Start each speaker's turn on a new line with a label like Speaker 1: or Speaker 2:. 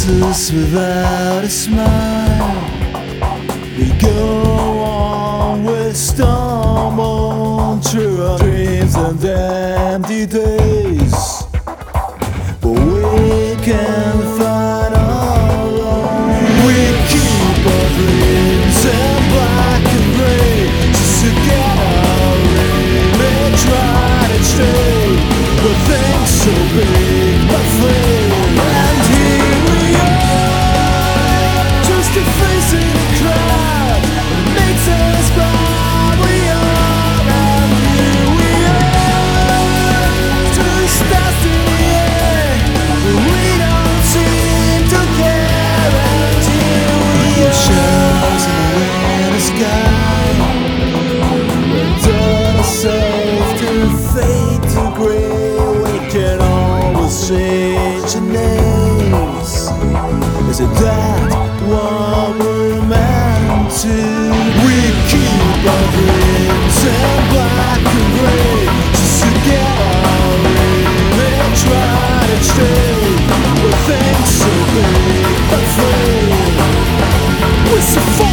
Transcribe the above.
Speaker 1: faces without a smile. We go on with stumble through our dreams and empty days, but we can find our own. We keep our dreams in black and gray, just to get our image right and straight. But things so big but free. And here we are, just a face in a crowd. It makes us proud we are. And here we are, just dust in the air. We don't seem to care. And here we are, shadows in the winter sky. We're done ourselves to fade to gray. We can always change the names. Is it that what we're meant to? We keep our dreams in black and gray, just to get our image right and straight. With things so big but free, we're so